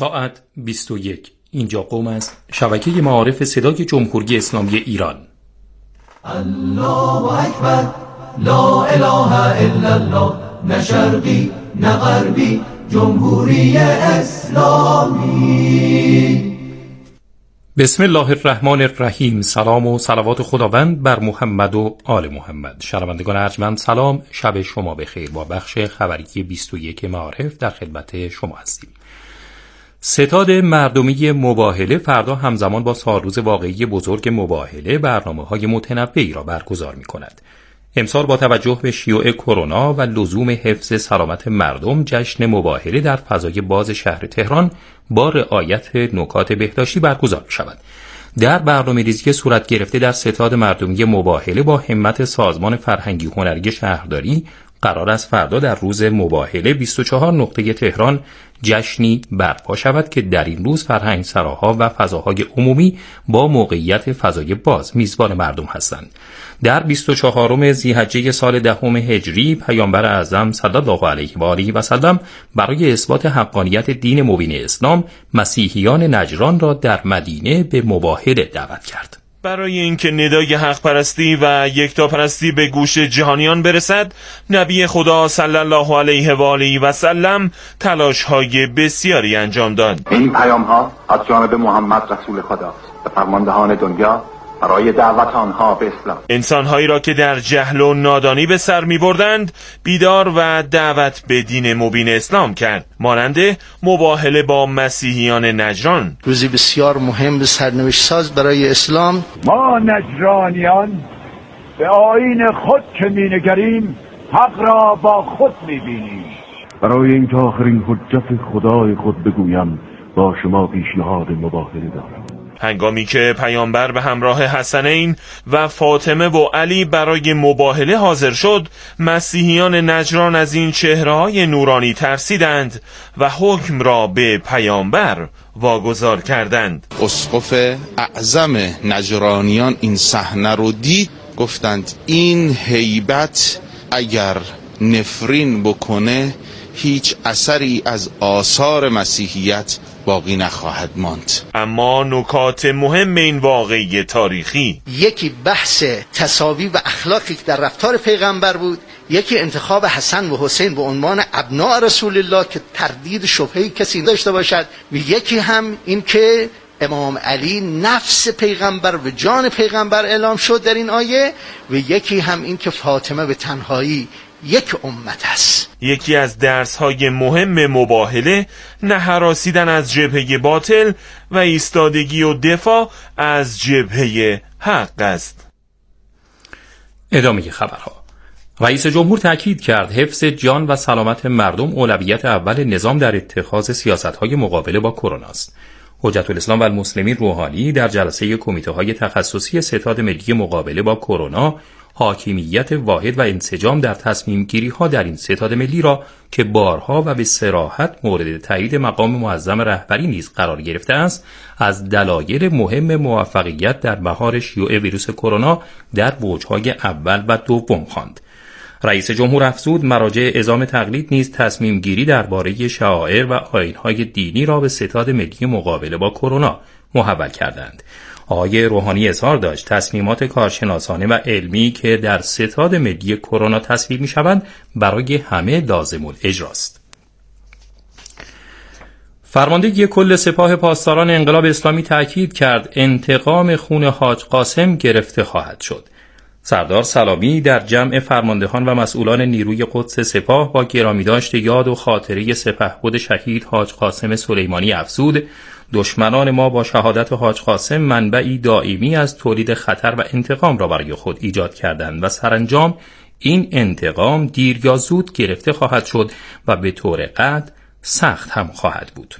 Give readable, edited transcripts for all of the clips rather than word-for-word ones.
ساعت 21. اینجا قم است، شبکه معارف صدای جمهوری اسلامی ایران. الله اکبر، لا اله الا الله، نه شرقی نه غربی، جمهوری اسلامی. بسم الله الرحمن الرحیم. سلام و صلوات خداوند بر محمد و آل محمد. شنوندگان ارجمند سلام، شب شما بخیر. با بخش خبری 21 معارف در خدمت شما هستیم. ستاد مردمی مباهله فردا همزمان با سالروز واقعی بزرگ مباهله برنامه‌های متنوعی را برگزار می‌کند. امسال با توجه به شیوع کرونا و لزوم حفظ سلامت مردم، جشن مباهله در فضای باز شهر تهران با رعایت نکات بهداشتی برگزار می‌شود. در برنامه‌ریزی صورت گرفته در ستاد مردمی مباهله با همت سازمان فرهنگی هنری شهرداری، قرار است فردا در روز مباهله 24 نقطه تهران جشنی برپا شود که در این روز فرهنگسراها و فضاهای عمومی با موقعیت فضای باز میزبان مردم هستند. در 24 ذی‌حجه سال 10 هجری پیامبر اعظم صلی الله علیه و آله و سلم برای اثبات حقانیت دین مبین اسلام مسیحیان نجران را در مدینه به مباهله دعوت کرد. برای اینکه ندای حق پرستی و یکتاپرستی به گوش جهانیان برسد، نبی خدا صلی الله علیه و آله و سلم تلاش‌های بسیاری انجام داد. این پیام‌ها از جانب محمد رسول خداست به فرماندهان دنیا برای دعوت آنها به اسلام. انسان‌هایی را که در جهل و نادانی به سر می‌بردند بیدار و دعوت به دین مبین اسلام کرد، مانند مباهله با مسیحیان نجران. روزی بسیار مهم و سرنوشت ساز برای اسلام. ما نجرانیان به آیین خود که می‌نگریم، حق را با خود می‌بینیم. برای اینکه آخرین حجت خدای خود بگویم، با شما پیشنهاد مباهله دارم. هنگامی که پیامبر به همراه حسنین و فاطمه و علی برای مباهله حاضر شد، مسیحیان نجران از این چهره‌های نورانی ترسیدند و حکم را به پیامبر واگذار کردند. اسقف اعظم نجرانیان این صحنه رو دید، گفتند این هیبت اگر نفرین بکنه هیچ اثری از آثار مسیحیت باقی نخواهد ماند. اما نکات مهم این واقعه تاریخی، یکی بحث تصاوی و اخلاقی که در رفتار پیغمبر بود، یکی انتخاب حسن و حسین به عنوان ابناء رسول الله که تردید شبهه‌ای کسی داشته باشد، و یکی هم این که امام علی نفس پیغمبر و جان پیغمبر اعلام شد در این آیه، و یکی هم این که فاطمه به تنهایی یک امت است. یکی از درس‌های مهم مباهله نه هراسیدن از جبهه باطل و ایستادگی و دفاع از جبهه حق است. ادامه خبرها. رئیس جمهور تاکید کرد حفظ جان و سلامت مردم اولویت اول نظام در اتخاذ سیاست‌های مقابله با کرونا است. حجت الاسلام و المسلمین روحانی در جلسه کمیته‌های تخصصی ستاد ملی مقابله با کرونا حاکمیت واحد و انسجام در تصمیم گیری ها در این ستاد ملی را که بارها و به صراحت مورد تایید مقام معظم رهبری نیز قرار گرفته است، از دلایل مهم موفقیت در مهار شیوع ویروس کرونا در اوج‌های اول و دوم خواند. رئیس جمهور افزود مراجع اعزام تقلید نیز تصمیم گیری درباره شعائر و آیین‌های دینی را به ستاد ملی مقابله با کرونا محول کردند. آقای روحانی اظهار داشت تصمیمات کارشناسانه و علمی که در ستاد ملی کرونا تصویب می‌شوند برای همه لازم الاجراست. فرماندهی کل سپاه پاسداران انقلاب اسلامی تاکید کرد انتقام خون حاج قاسم گرفته خواهد شد. سردار سلامی در جمع فرماندهان و مسئولان نیروی قدس سپاه با گرامیداشت یاد و خاطره سپهبد شهید حاج قاسم سلیمانی افزود دشمنان ما با شهادت حاج قاسم منبعی دائمی از تولید خطر و انتقام را برای خود ایجاد کردند و سرانجام این انتقام دیر یا زود گرفته خواهد شد و به طور قطع سخت هم خواهد بود.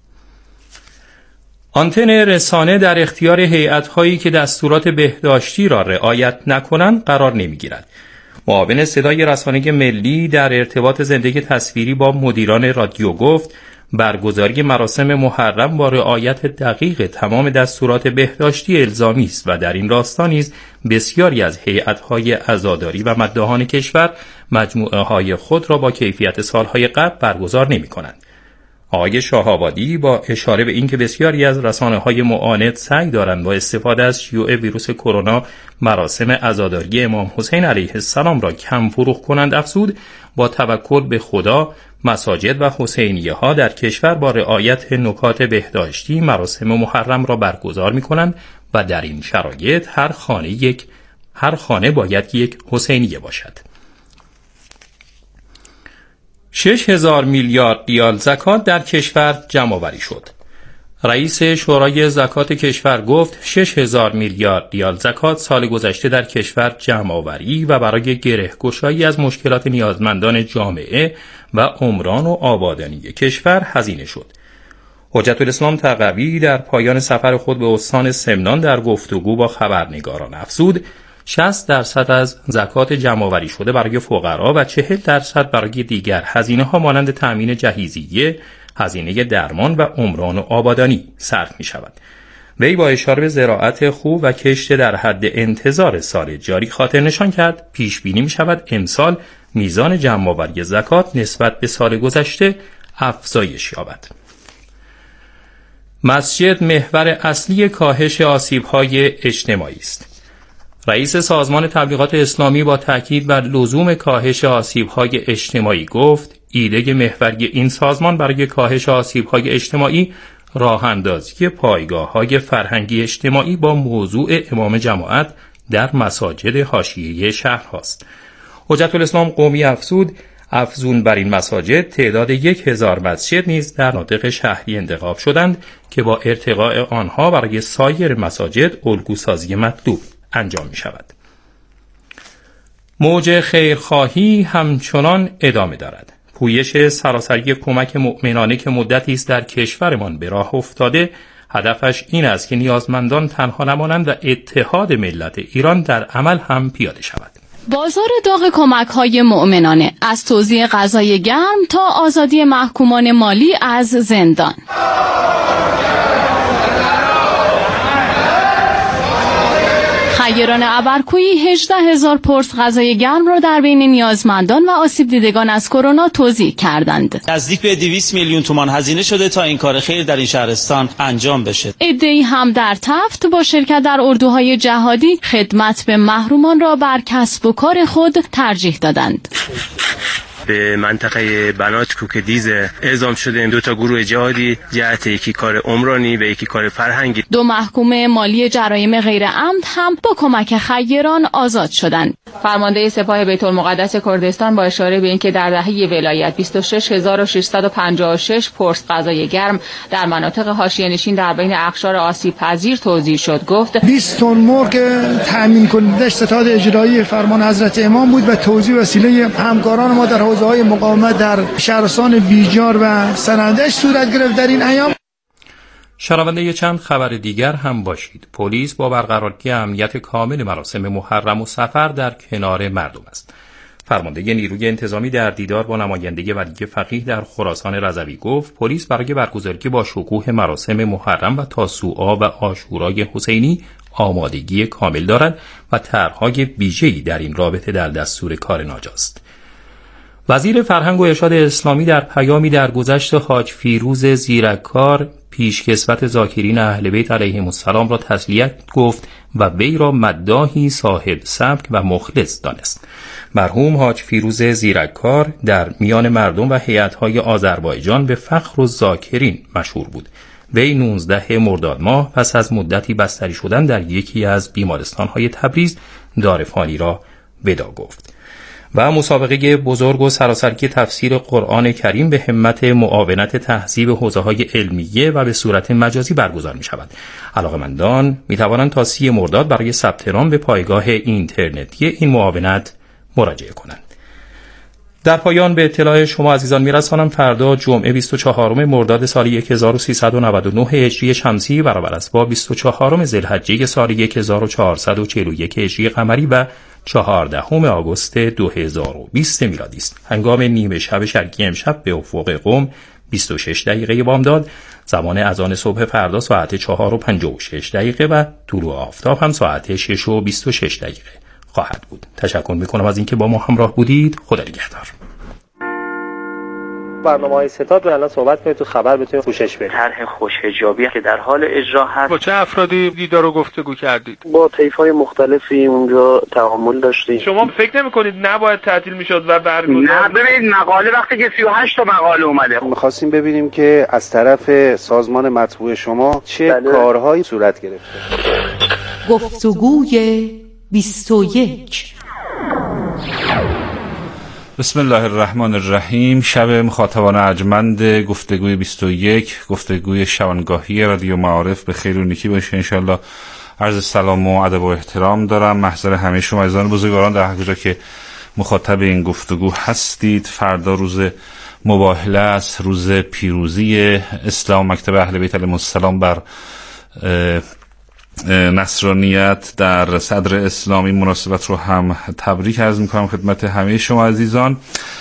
آنتن رسانه در اختیار هیئت‌هایی که دستورات بهداشتی را رعایت نکنند قرار نمی‌گیرد. معاون صدای رسانه ملی در ارتباط زنده تصویری با مدیران رادیو گفت برگزاری مراسم محرم با رعایت دقیق تمام دستورات بهداشتی الزامی است و در این راستا نیز بسیاری از هیئت‌های عزاداری و مداحان کشور مجموعه‌های خود را با کیفیت سالهای قبل برگزار نمی‌کنند. آقای شاه‌آبادی با اشاره به اینکه بسیاری از رسانه‌های معاند سعی دارند با استفاده از شیوع ویروس کرونا مراسم عزاداری امام حسین علیه السلام را کم فروغ کنند، افزود با توکل به خدا مساجد و حسینیه ها در کشور با رعایت نکات بهداشتی مراسم محرم را برگزار می‌کنند و در این شرایط هر خانه باید یک حسینیه باشد. 6,000 میلیارد ریال زکات در کشور جمع آوری شد. رئیس شورای زکات کشور گفت 6,000 میلیارد ریال زکات سال گذشته در کشور جمع آوری و برای گره‌گشایی از مشکلات نیازمندان جامعه و عمران و آبادانی کشور هزینه شد. حجت الاسلام تقوی در پایان سفر خود به استان سمنان در گفتگو با خبرنگاران افزود 60% از زکات جمع‌آوری شده برای فقرا و 40% برای دیگر هزینه‌ها مانند تأمین جهیزیه، هزینه درمان و عمران و آبادانی صرف می‌شود. وی با اشاره به زراعت خوب و کشت در حد انتظار سال جاری خاطر نشان کرد پیش بینی می‌شود امسال میزان جمع‌آوری زکات نسبت به سال گذشته افزایش یابد. مسجد محور اصلی کاهش آسیب‌های اجتماعی است. رئیس سازمان تبلیغات اسلامی با تاکید بر لزوم کاهش آسیب‌های اجتماعی گفت ایده محوری این سازمان برای کاهش آسیب‌های اجتماعی راه‌اندازی پایگاه‌های فرهنگی اجتماعی با موضوع امام جماعت در مساجد حاشیه‌ای شهر هاست. حجت الاسلام قمی افزون بر این مساجد تعداد 1,000 مسجد نیز در ناطق شهری انتخاب شدند که با ارتقاء آنها برای سایر مساجد الگوسازی مطلوب انجام می شود. موج خیرخواهی همچنان ادامه دارد. پویش سراسری کمک مؤمنانه که مدتی است در کشورمان به راه افتاده، هدفش این است که نیازمندان تنها نمانند و اتحاد ملت ایران در عمل هم پیاده شود. بازار داغ کمک‌های مؤمنانه، از توزیع غذای گرم تا آزادی محکومان مالی از زندان. خیران ابرکویی 18,000 پرس غذای گرم را در بین نیازمندان و آسیب دیدگان از کرونا توزیع کردند. نزدیک به 200 میلیون تومان هزینه شده تا این کار خیر در این شهرستان انجام بشه. عده‌ای هم در تفت با شرکت در اردوهای جهادی خدمت به محرومان را بر کسب و کار خود ترجیح دادند. به منطقه بنات کوکدیز اعزام شده این 2 گروه جهادی جهت یکی کار عمرانی و یکی کار فرهنگی. 2 محکوم مالی جرایم غیر عمد هم با کمک خیران آزاد شدند. فرمانده سپاه بیت المقدس کردستان با اشاره به اینکه در دهه ولایت 26656 پرس غذای گرم در مناطق حاشیه‌نشین در بین اقشار آسیب پذیر توزیع شد، گفت 20 تن مرغ تامین کننده ستاد اجرایی فرمان حضرت امام بود و توزیع وسیله همکاران ما در حوزه‌های مقاومت در شهرستان بیجار و سنندج صورت گرفت. در این ایام شنونده چند خبر دیگر هم باشید. پلیس با برقراری امنیت کامل مراسم محرم و سفر در کنار مردم است. فرمانده نیروی انتظامی در دیدار با نماینده ولی فقیه در خراسان رضوی گفت پلیس برای برگزاری با شکوه مراسم محرم و تاسوعا و عاشورای حسینی آمادگی کامل دارد و طرح‌های ویژه‌ای در این رابطه در دستور کار ناجاست. وزیر فرهنگ و ارشاد اسلامی در پیامی در گذشت حاج فیروز زیرکار پیشکسوت ذاکرین اهل بیت علیهم السلام را تسلیت گفت و وی را مداحی صاحب سبک و مخلص دانست. مرحوم حاج فیروز زیرکار در میان مردم و هیئت‌های آذربایجان به فخر و ذاکرین مشهور بود. وی 19 مرداد ماه پس از مدتی بستری شدن در یکی از بیمارستان‌های تبریز دارفانی را ودا گفت. و مسابقه بزرگ و سراسری تفسیر قرآن کریم به همت معاونت تهذیب حوزه‌های علمیه و به صورت مجازی برگزار می شود. علاقه‌مندان می توانند تا 30 مرداد برای ثبت نام به پایگاه اینترنتی این معاونت مراجعه کنند. در پایان به اطلاع شما عزیزان میرسانم فردا جمعه 24 مرداد سال 1399 هجری شمسی برابر است با 24 ذوالحجه سال 1441 هجری قمری و 14 آگوست 2020 میلادی است. هنگام نیمه شب شرقی امشب به افق قم 26 دقیقه بامداد، زمان اذان صبح فردا ساعت 4:56 و طلوع آفتاب هم ساعت 6:26 خواهد بود. تشکر میکنم از اینکه با ما همراه بودید. خدا نگهدار. برنامه‌های ستاد رو الان صحبت کنید تو خبر بتونید پوشش بدید. طرح خوش‌حجابی که در حال اجرا هست. با چه افرادی دیدار و گفتگو کردید؟ با طیف‌های مختلفی اونجا تعامل داشتیم. شما فکر نمی‌کنید نباید تعطیل می‌شد و برگزار؟ نه ببینید مقاله وقتی که 38 تا مقاله اومده. می‌خواستیم ببینیم که از طرف سازمان مطبوع شما چه کارهایی صورت گرفته. گفتگوی 21. بسم الله الرحمن الرحیم. شب مخاطبان ارجمند گفتگوی 21، گفتگوی شبانگاهی رادیو معارف به خیر و نیکی باشه انشالله. عرض سلام و ادب و احترام دارم محضر همه شما عزیزان بزرگواران در هر کجا که مخاطب این گفتگو هستید. فردا روز مباهله است، روز پیروزی اسلام. مکتب اهل بیت علیهم السلام بر نصرانیت در صدر اسلامی مناسبت رو هم تبریک عرض میکنم خدمت همه شما عزیزان.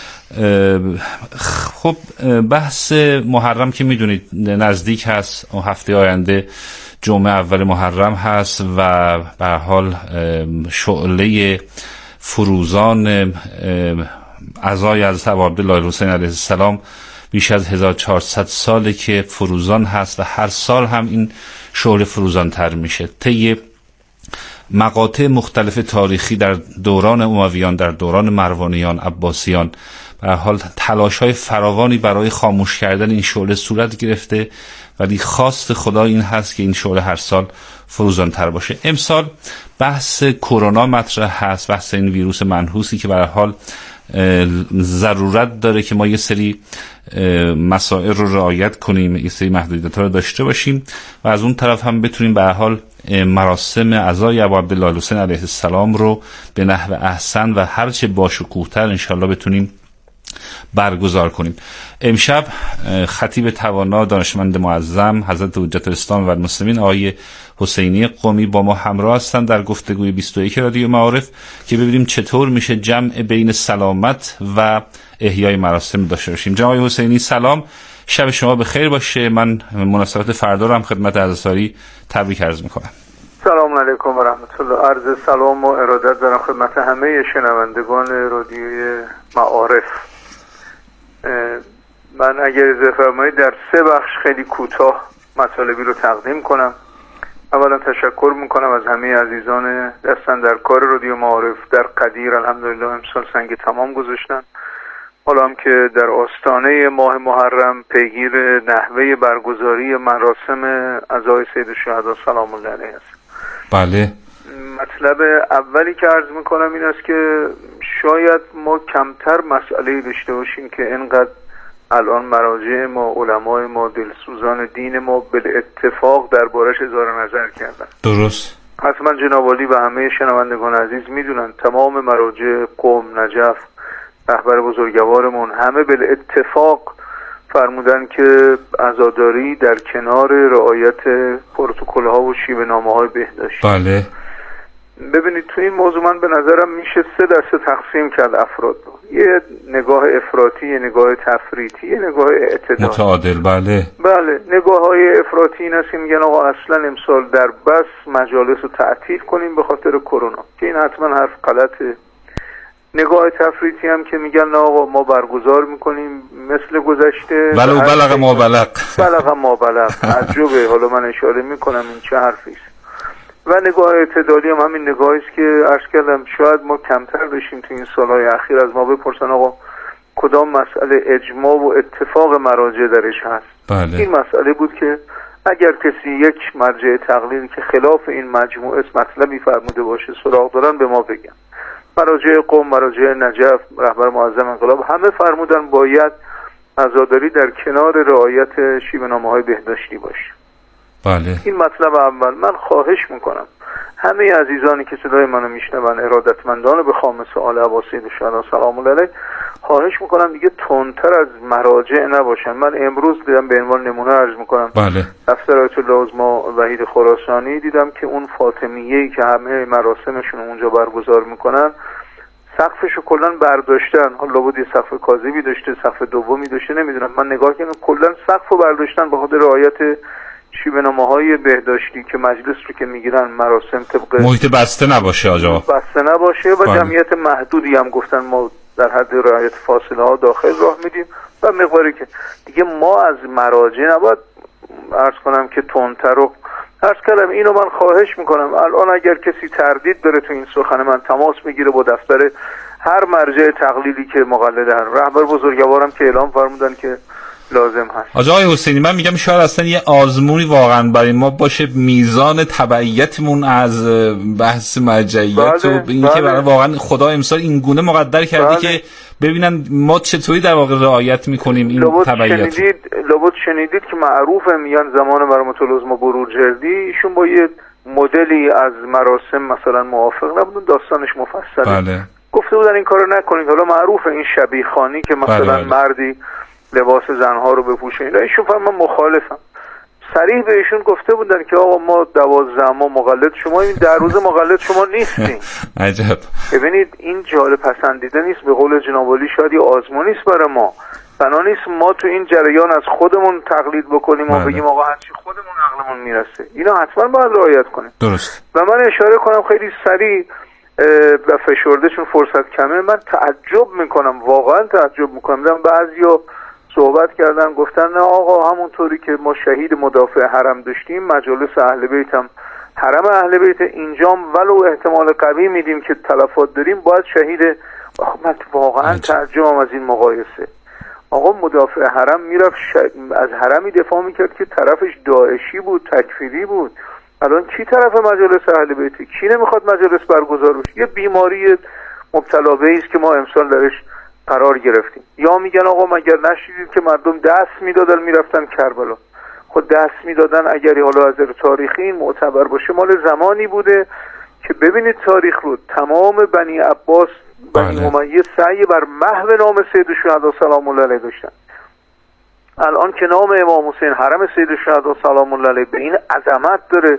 خب بحث محرم که میدونید نزدیک هست، هفته آینده جمعه اول محرم هست و به هر حال شعله فروزان عزای حضرت ابوعبدالله الحسین علیه السلام بیش از 1400 ساله که فروزان هست و هر سال هم این شعله فروزان تر میشه. طی مقاطع مختلف تاریخی در دوران امویان، در دوران مروانیان، عباسیان به هر حال تلاش‌های فراوانی برای خاموش کردن این شعله صورت گرفته، ولی خواست خدا این هست که این شعله هر سال فروزان تر باشه. امسال بحث کرونا مطرح هست، بحث این ویروس منحوسی که به هر حال ضرورت داره که ما یه سری مسائل رو رعایت کنیم، یه سری محدودیت‌ها رو داشته باشیم و از اون طرف هم بتونیم به هر حال مراسم عزای ابوعبدالله الحسین علیه السلام رو به نحو احسن و هرچه باشکوه‌تر انشالله بتونیم برگزار کنیم. امشب خطیب توانا دانشمند معظم حضرت حجت الاسلام و المسلمین آقای حسینی قمی با ما همراه هستند در گفتگوی 21 رادیو معارف که ببینیم چطور میشه جمع بین سلامت و احیای مراسم داشته باشیم. جناب آقای حسینی سلام، شب شما بخیر باشه. من مناسبت فردا رو هم خدمت عزیزاری تبریک عرض میکنم. سلام علیکم و رحمت الله. عرض سلام و ارادت دارم خدمت همه شنوندگان رادیوی معارف. من اگر اجازه فرمایید در 3 بخش خیلی کوتاه مطالبی رو تقدیم کنم. اولا تشکر میکنم از همه عزیزان دستن در کار رادیو معارف در قدیر. الحمدلله امسال سنگ تمام گذاشتن. حالا هم که در آستانه ماه محرم پیگیر نحوه برگزاری مراسم عزای سید الشهدا سلام الله علیه است. بله. مطلب اولی که عرض میکنم این است که شاید ما کمتر مسئله داشته باشیم که اینقدر الان مراجع ما، علمای ما، دلسوزان دین ما به اتفاق دربارش اظهار نظر کردن. درست. حتما جناب عالی و همه شنوندگان عزیز میدونن تمام مراجع قم، نجف، رهبر بزرگوارمون همه به اتفاق فرمودن که عزاداری در کنار رعایت پروتکل‌ها و شیوه‌نامه‌های بهداشتی. بله. ببینید تو این موضوع من به نظرم میشه 3 دسته تقسیم کرد افراد رو. یه نگاه افراطی، یه نگاه تفریطی، یه نگاه اعتدال متعادل. بله نگاه‌های افراطی این است که میگن آقا اصلا امسال در بس مجالس رو تعطیل کنیم به خاطر کرونا، که این حتما حرف غلطه. نگاه تفریطی هم که میگن نه آقا ما برگزار میکنیم مثل گذشته ولو بلغ ما بلغ. بلغ ما بلغ. عجبه. حالا من اشاره میکنم این چه حرفی است. و نگاه اعتدالی هم همین نگاهی است که عرض کردم شاید ما کمتر داشتیم تو این سالهای اخیر از ما بپرسن آقا کدام مسئله اجماع و اتفاق مراجع درش هست. بله. این مسئله بود که اگر کسی یک مرجع تقلیدی که خلاف این مجموعه مطلبی فرموده باشه سراغ دارن به ما بگن. مراجع قم، مراجع نجف، رهبر معظم انقلاب همه فرمودن باید عزاداری در کنار رعایت شیوه‌نامه‌های بهداشتی باشه. بله. این مطلب اول. من خواهش میکنم همه عزیزانی که صدای منو میشنون، ارادتمندان به خامس آل عباسید الشهدا سلام الله علیه، خواهش میکنم دیگه تندتر از مراجع نباشن. من امروز دیدم به عنوان نمونه عرض میکنم بله. دفتر آیت الله عظما وحید خراسانی دیدم که اون فاطمیه‌ای که همه مراسمشون اونجا برگزار میکنن سقفشو کلا برداشتن. حالا بود یه سقف کاذبی داشته، سقف دومی داشته، نمیدونم. من نگاه کردم کلا سقفو برداشتن به خاطر رعایت شیوه‌نامه‌های بهداشتی که مجلس رو که میگیرن مراسم طبق محیط بسته نباشه آقا. بسته نباشه و جمعیت محدودی هم گفتن ما در حد رعایت فاصله ها داخل راه میدیم. و مقداری که دیگه ما از مراجع نباید عرض کنم که تندتر رو عرض کردم. اینو من خواهش میکنم الان اگر کسی تردید داره تو این سخن من تماس میگیره با دفتر هر مرجع تقلیدی که مقلد هر رهبر بزرگوارم که اعلام فرمودن که لازم هست. آقای حسینی من میگم شاید اصلا یه آزمونی واقعا برای ما باشه میزان تبعیتمون از بحث مرجعیت و اینکه برای واقعا خدا امسال این گونه مقدر کرده که ببینن ما چطوری در واقع رعایت میکنیم این تبعیت. لابد شنیدید که معروفه میان زمان مرحومة العظما بروجردی ایشون با یه مدلی از مراسم مثلا موافق نبودن، داستانش مفصله. گفته بودن این کارو نکنید. حالا معروفه این شبیه خانی که مثلا مردی لباس زنها رو بپوشه، ایشون فرمان من مخالفم. صریح به ایشون گفته بودن که آقا ما 12 ماه مقلد شما، این در روز مقلد شما نیستیم. عجب. ببینید این جالب پسندیده نیست، به قول جناب عالی شاید یه آزمون نیست برای ما. بنا نیست ما تو این جریان از خودمون تقلید بکنیم و بگیم آقا هرچی خودمون عقلمون میرسه. اینا حتما باید رعایت کنیم. درست. و من اشاره کنم خیلی سریع و فشرده چون فرصت کمه، من تعجب میکنم، واقعا تعجب میکنم. بعضیا صحبت کردن گفتن نه آقا همونطوری که ما شهید مدافع حرم داشتیم مجالس اهل بیت هم حرم اهل بیت اینجام ولو احتمال قوی میدیم که تلفات داریم باید شهید. من واقعا تعجبم از این مقایسه. آقا مدافع حرم میرفت از حرمی دفاع میکرد که طرفش داعشی بود، تکفیری بود. الان کی طرف مجالس اهل بیت؟ کی نمیخواد مجالس برگزار بشه؟ یه بیماری مبتلا به است که ما امسال درش قرار گرفتیم. یا میگن آقا مگر نشیدید که مردم دست میدادن میرفتن کربلا؟ خود دست میدادن اگری حالا از تاریخی این معتبر باشه مال زمانی بوده که ببینید تاریخ رو تمام بنی عباس بنی امیه سعی بر محو نام سید الشهدا سلام الله علیه داشتن. الان که نام امام حسین حرم سید الشهدا سلام الله علیه به این عظمت داره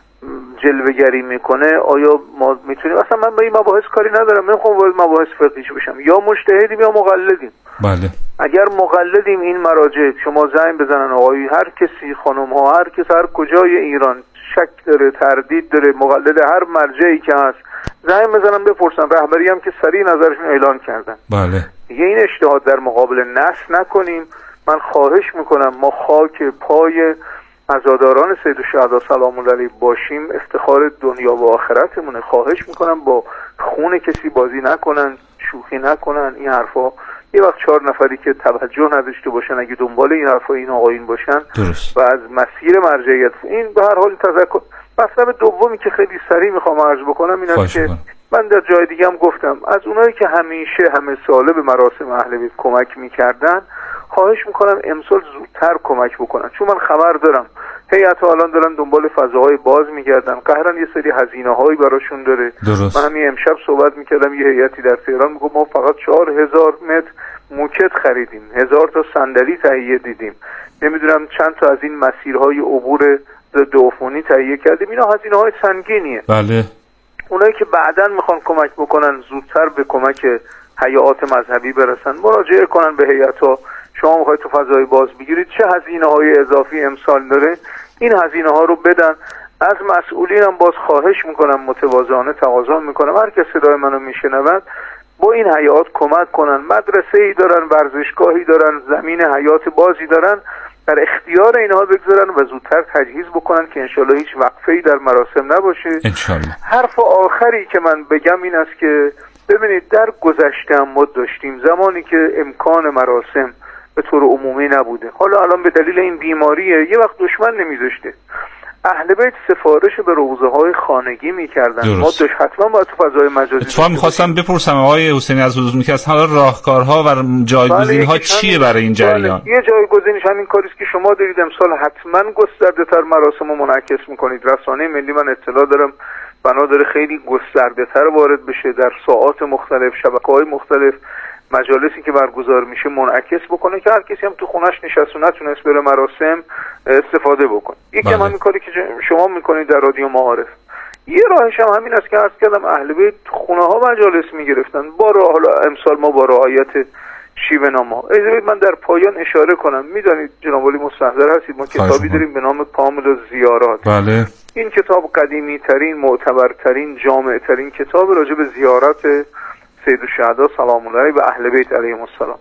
جلوه‌گری میکنه، آیا ما میتونیم؟ اصلا من با این مباحث کاری ندارم، نمیخوام وارد مباحث فقهیش بشم. یا مجتهدیم یا مقلدیم. بله. اگر مقلدیم این مراجع شما زنگ بزنن آقای هر کسی، خانم ها، هر کس هر کجای ایران شک داره، تردید داره، مقلد هر مرجعی که هست زنگ بزنن بپرسن. رهبری هم که سریع نظرشون اعلان کردن. بله. دیگه این اجتهاد در مقابل نص نکنیم. من خواهش میکنم ما خاک پای عزاداران سید الشهدا سلام الله علیه باشیم، افتخار دنیا و آخرتمونه. خواهش میکنم با خون کسی بازی نکنن، شوخی نکنن. این حرفا یه وقت 4 نفری که توجه نداشته باشن اگه دنبال این حرفا این آقایون باشن درست. و از مسیر مرجعیت این به هر حال تذکر. مطلب دومی که خیلی سریع میخوام عرض بکنم این است که من در جای دیگه هم گفتم از اونایی که همیشه همه ساله به مراسم اهل بیت کمک میکردن خواهش میکنم امسال زودتر کمک بکنن، چون من خبر دارم هیئت الان دارن دنبال فضاهای باز میگردن، قهرن یه سری هزینه هایی براشون داره. درست. من همین امشب صحبت میکردم یه هیئتی در تهران میگه ما فقط 4000 متر موکت خریدیم، 1000 تا صندلی تهیه دیدیم، نمیدونم چند تا از این مسیرهای عبور ضد عفونی تهیه کردیم. اینا هزینه های سنگینیه. بله. اونایی که بعداً میخوان کمک بکنن زودتر به کمک هیئات مذهبی برسن مراجعه کنن به هیئت‌ها. شما میخواید تو فضای باز بگیرید چه هزینه‌های اضافی امسال داره، این هزینه‌ها رو بدن. از مسئولینم باز خواهش میکنم، متواضعانه تقاضا میکنم هر کس صدای منو میشنود با این هیئات کمک کنن. مدرسه‌ای دارن، ورزشگاهی دارن، زمین حیات بازی دارن، در اختیار اینها بگذارن و زودتر تجهیز بکنن که انشالله هیچ وقفه‌ای در مراسم نباشه. انشالله. حرف آخری که من بگم این است که ببینید در گذشته هم ما داشتیم زمانی که امکان مراسم به طور عمومی نبوده. حالا الان به دلیل این بیماریه یه وقت دشمن نمیذاشته. اهل بیت سفارش به روضه‌های خانگی می‌کردن. ما حتما باید تو فضای مجازی اتفاقا می‌خواستم بپرسم آقای حسینی از حضور که حالا راهکارها و جایگزین‌ها چیه برای این جریان؟ یه جایگزینش همین کاری است که شما دارید امسال حتما گسترده‌تر مراسمو منعکس می‌کنید. رسانه ملی من اطلاع دارم بنا داره خیلی گسترده‌تر وارد بشه در ساعات مختلف، شبکه‌های مختلف، مجالسی که برگزار میشه منعکس بکنه که هر کسی هم تو خونش نشسته نتونست بره مراسم استفاده بکنه. یکی هم همین کاری که شما میکنید در رادیو معارف. یه راهش هم همین است که عرض کردم اهل بیت خونه ها مجالس میگرفتن با راه، حالا امسال ما با رعایت شیوه نامه. اجازه من در پایان اشاره کنم، میدونید جناب علی مستحضر هستید ما کتابی داریم به نام کامل الزیارات. بله. این کتاب قدیمی ترین، معتبر ترین، جامع ترین کتاب راجع به زیارت سید الشهدا سلام الله علیه و اهل بیت علیهم السلام.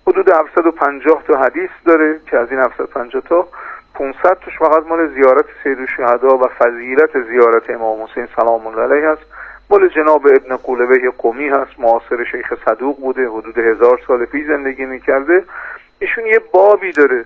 حدود 750 تا حدیث داره که از این 750 تا 500 تاش فقط مال زیارت سید الشهدا و فضیلت زیارت امام حسین سلام الله علیه است. مال جناب ابن قولبه قمی هست، معاصر شیخ صدوق بوده، حدود 1000 سال پیش زندگی میکرده. ایشون یه بابی داره،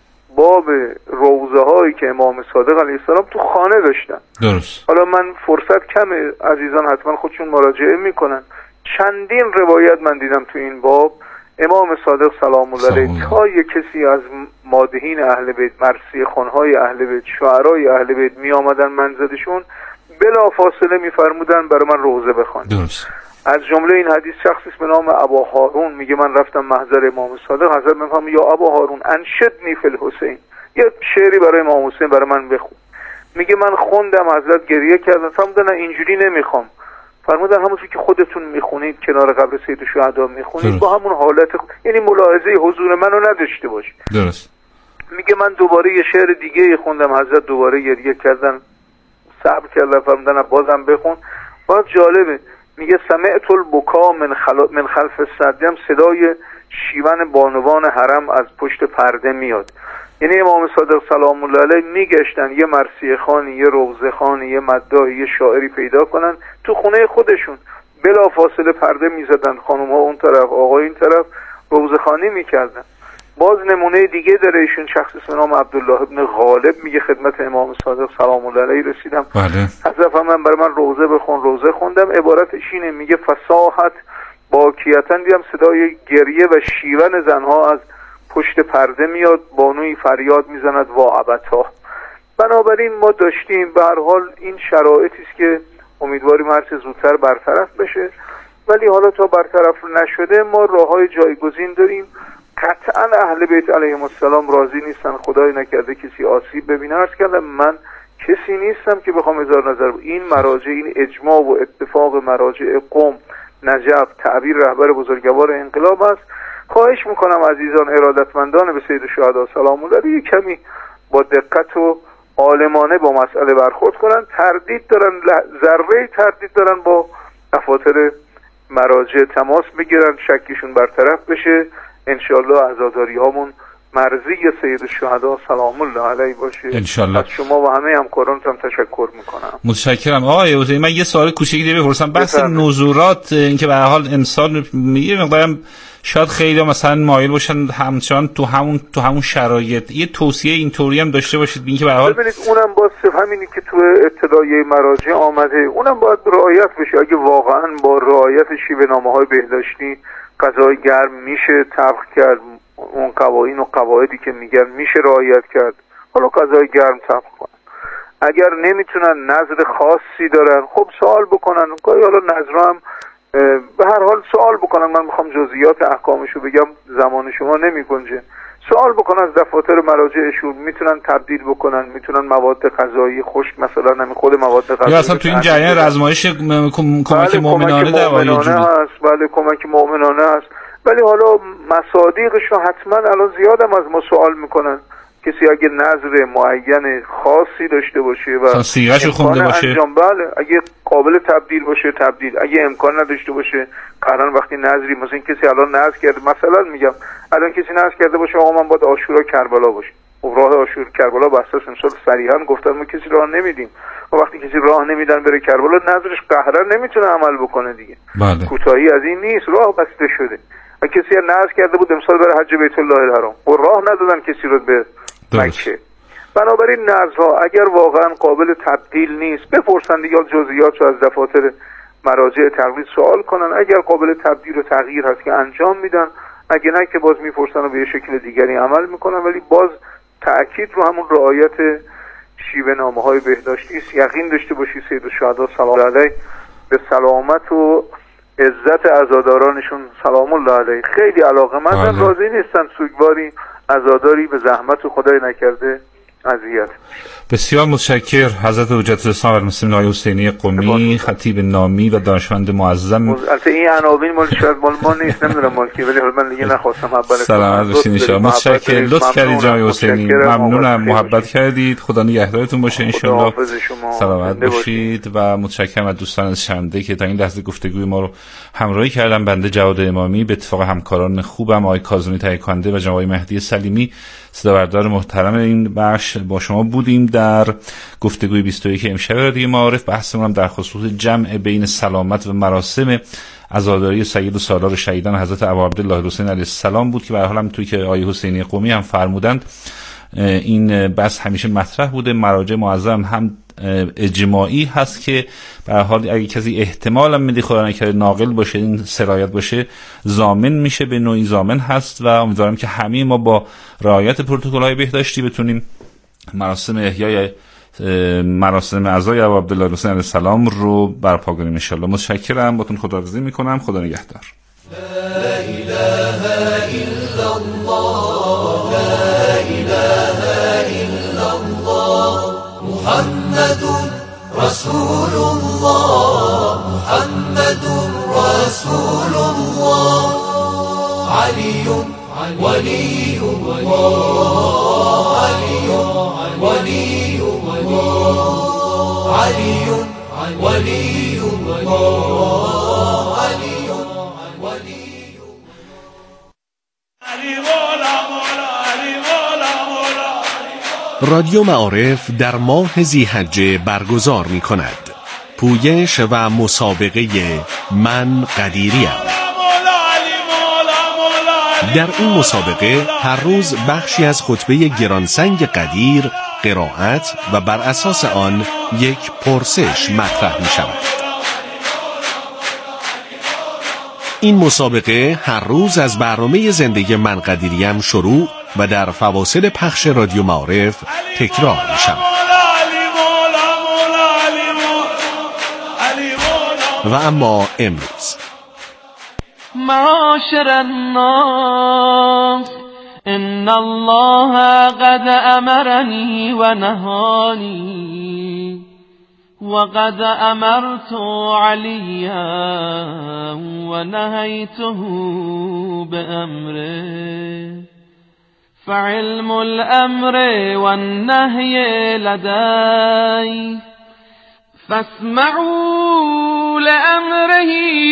باب روضه هایی که امام صادق علیه السلام تو خانه داشتن. درست. حالا من فرصت کمه، عزیزان حتما خودشون مراجعه میکنن. چندین روایت من دیدم تو این باب امام صادق سلام الله علیه تا یک کسی از مادحین اهل بیت، مرثیه خوانهای اهل بیت، شعرای اهل بیت می آمدن منزلشون، بلا فاصله میفرمودن برای من روضه بخوان. درست. از جمله این حدیث شخصی به نام ابا هارون میگه من رفتم محضر امام صادق، حضرت میگم یا ابا هارون انشدنی فی الحسین، یه شعری برای امام حسین برای من بخون. میگه من خوندم، حضرت گریه کردن، فرمودن اینجوری نمیخوام. فرمودن همونطور که خودتون میخونید کنار قبر سید الشهدا میخونید با همون حالت یعنی ملاحظه حضور منو نداشته باش. درست. میگه من دوباره یه شعر دیگه خوندم، حضرت دوباره گریه کردن، صبر کردن، فرمودن بازم بخون. باز جالبه، میگه سمعت البکا من خلف الصدیم، صدای شیون بانوان حرم از پشت پرده میاد. یعنی امام صادق سلام الله علیه میگشتن یه مرثیه خوانی، یه روضه خوانی، یه مداحی، یه شاعری پیدا کنن تو خونه خودشون، بلا فاصله پرده میزدن، خانم ها اون طرف، آقای این طرف، روضه خوانی میکردن. باز نمونه دیگه داره ایشون، شخصی به نام عبدالله ابن غالب میگه خدمت امام صادق سلام الله علیه رسیدم. بله. حضرت من برای من روضه بخون، روضه خوندم. عبارتش اینه، میگه فصاحت باکیتن، دیدم صدای گریه و شیون زنها از پشت پرده میاد، بانوی فریاد میزند وا ابتا. بنابراین ما داشتیم به هر حال این شرایطی است که امیدواریم هر چه زودتر برطرف بشه، ولی حالا تا برطرف نشده ما راههای جایگزین داریم. قطعا اهل بیت علیهم السلام راضی نیستن خدای نکرده کسی آسیب ببینه. عرض کردم من کسی نیستم که بخوام اظهار نظر. این مراجع، این اجماع و اتفاق مراجع قم، نجف، تعبیر رهبر بزرگوار انقلاب است. خواهش میکنم عزیزان ارادتمندان به سید الشهدا سلام الله علیه کمی با دقت و عالمانه با مسئله برخورد کنن. تردید دارن، ذره تردید دارن، با دفاتر مراجع تماس بگیرن، شکیشون برطرف بشه. انشالله عزاداری هامون مرضی سید الشهدا سلام الله علیه باشه. انشالله. از شما و همه همکارانتون تشکر میکنم. متشکرم. آقای حسینی، من یه سوال کوچیکی دیگه بپرسم. بحث نزورات، اینکه به هر حال انسان میگه مقدارم شاید خیلی مثلا مایل باشن همچنان تو همون شرایط یه توصیه اینطوری هم داشته باشید، اینکه به هر حال ببینید اونم با همینی که تو اطلاعیه مراجع آمده، اونم باید رعایت بشه. اگه واقعا با رعایت شیوه نامه‌های بهداشتی غذای گرم میشه طبخ کرد، اون قوانین و قواعدی که میگن میشه رعایت کرد، حالا غذای گرم طبخ کنن. اگر نمیتونن، نظر خاصی دارن، خب سوال بکنن. گاهی حالا نظر هم به هر حال سوال بکنن. من میخوام جزئیات احکامشو بگم، زمان شما نمیگنجه. سوال بکنن از دفاتر مراجعشون، میتونن تبدیل بکنن، میتونن مواد غذایی خشک مثلا همین خود مواد غذایی یا اصلا تو این جریان رزمایش کمک مؤمنانه در هست. بله کمک مؤمنانه است، ولی حالا مصادیقشو حتما الان زیادم از ما سوال میکنن. کسی اگه نظر معین خاصی داشته باشه و صیغه‌شو خونده باشه، انجام، بله، اگه قابل تبدیل باشه تبدیل، اگه امکان نداشته باشه قرار وقتی نظری مثلا کسی الان نظر کرده، مثلا میگم الان کسی نظر کرده باشه آقا من باید عاشورا کربلا باشه، و راه عاشور کربلا به اساس امسال صریحا گفتن ما کسی راه نمیدیم، و وقتی کسی راه نمیدن بره کربلا نظرش قهرا نمیتونه عمل بکنه دیگه. بله. کوتاهی از این نیست، راه بسته شده. و کسی نظر کرده بود امسال بره حج بیت الله الحرام و راه ندادن کسی رو به مکه. بنابراین نظرها اگر واقعا قابل تبدیل نیست بپرسن دیگه، جزئیات رو از دفاتر مراجع تقلید سوال کنن. اگر قابل تبدیل و تغییر هست که انجام میدن، اگه نه که باز میپرسن و به یه شکل دیگری عمل میکنن. ولی باز تأکید رو همون رعایت شیوه نامه‌های بهداشتی است. یقین داشته باشی سید الشهدا سلام الله علیه به سلامت و عزت عزادارانشون سلام الله علیه خیلی علاقه‌مندن، راضی نیستن سوگواری عزاداری به زحمت و خدای نکرده اذیت. بسیار متشکر حضرت حجت الاسلام و المسلمین آقای حسینی قمی، خطیب نامی و دانشمند معظم. البته این عناوین مال شاید مال ما نیست، نمیدونم مال کی، ولی من دیگه نخواستم اول. سلامت باشین ان شاء الله. متشکر، لطف کردید جناب حسینی، ممنونم، محبت کردید، خدا نگهدارتون باشه ان شاء الله. سلامت باشید و متشکرم از دوستان شنونده که تا این لحظه گفتگوی ما رو همراهی کردن. بنده جواد امامی به اتفاق همکاران خوبم آقای کاظمی تهیه‌کننده و جناب مهدی سلیمی صدابردار محترم این بخش با شما بودیم در گفتگوی 21 امشب رادیو معارف. بحثمون هم در خصوص جمع بین سلامت و مراسم عزاداری سید و سالار شهیدان حضرت ابا عبدالله الحسین علیه السلام بود که به هر حال هم توی که آقای حسینی قمی هم فرمودند این بحث همیشه مطرح بوده. مراجع معظم هم اجماعی هست که به هر حال اگه کسی احتمالاً میده خدا نکرده ناقل باشه، این سرایت باشه، ضامن میشه، به نوعی ضامن هست و امیدوارم که همه ما با رعایت پروتکل‌های بهداشتی بتونیم مراسم احیای مراسم عزای ابا عبدالله الحسین علیه السلام رو برپا کنیم ان شاء الله. متشکرم، باتون خداحافظی میکنم، خدا نگهدار. لا اله الا الله، لا اله الا الله، محمد رسول الله، محمد رسول الله، علی ولی الله، علی ولی الله، علی ولی الله، علی رادیو معارف در ماه ذی‌حجه برگزار می کند پویش و مسابقه من قدیریم. در این مسابقه هر روز بخشی از خطبه گرانسنگ قدیر قرائت و بر اساس آن یک پرسش مطرح می شود. این مسابقه هر روز از برنامه زنده من قدیریم شروع و در فواصل پخش رادیو معارف تکرار می شود. و اما امروز معاشر الناس ان الله قد امرني ونهاني وقد امرت عليا ونهيته بامره فعلم الامر والنهي لدي فاسمعوا لامره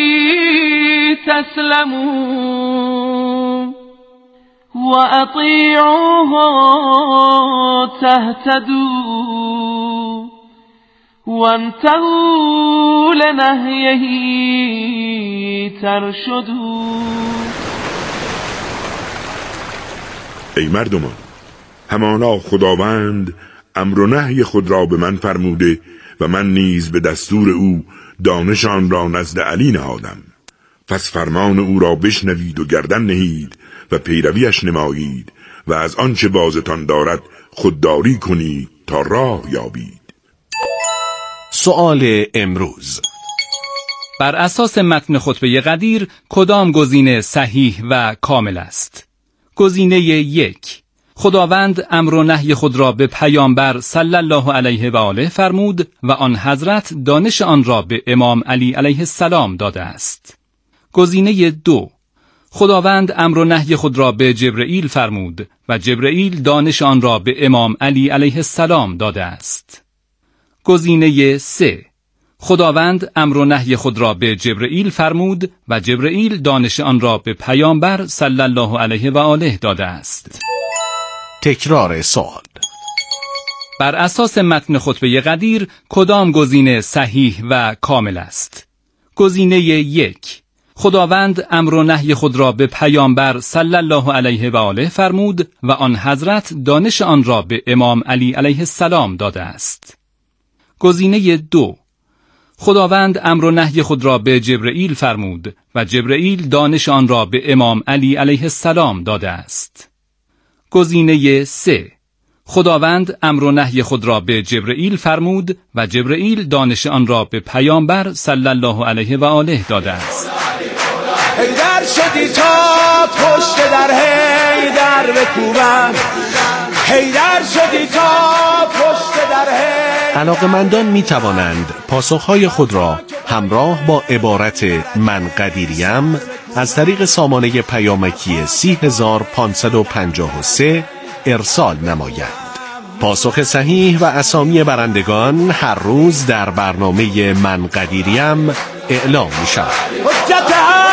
تسلموا وأطيعوه تهتدوا وانتهوا لنهيه ترشدوا. ای مردمان، همانا خداوند امر و نهی خود را به من فرموده و من نیز به دستور او دانش آن را نزد علی نهادم. پس فرمان او را بشنوید و گردن نهید و پیرویش نمایید و از آنچه بازتان دارد خودداری کنید تا راه یابید. سؤال امروز: بر اساس متن خطبه قدیر کدام گزینه صحیح و کامل است؟ گزینه 1: خداوند امر و نهی خود را به پیامبر صلی الله علیه و آله فرمود و آن حضرت دانش آن را به امام علی علیه السلام داده است. گزینه 2: خداوند امر و نهی خود را به جبرئیل فرمود و جبرئیل دانش آن را به امام علی علیه السلام داده است. گزینه 3: خداوند امر و نهی خود را به جبرئیل فرمود و جبرئیل دانش آن را به پیامبر صلی الله علیه و آله داده است. تکرار سوال: بر اساس متن خطبه قدیر کدام گزینه صحیح و کامل است؟ گزینه 1: خداوند امر و نهی خود را به پیامبر صلی الله علیه و آله فرمود و آن حضرت دانش آن را به امام علی علیه السلام داده است. گزینه 2: خداوند امر و نهی خود را به جبرئیل فرمود و جبرئیل دانش آن را به امام علی علیه السلام داده است. گزینه 3: خداوند امر و نهی خود را به جبرئیل فرمود و جبرئیل دانش آن را به پیامبر صلی الله علیه و آله داده است. حیدر شدی تا پشت در حیدر بکوبم، حیدر شدی تا پشت در علاقه‌مندان می توانند پاسخهای خود را همراه با عبارت من قدیریم از طریق سامانه پیامکی 30553 ارسال نمایند. پاسخ صحیح و اسامی برندگان هر روز در برنامه من قدیریم اعلام می شود.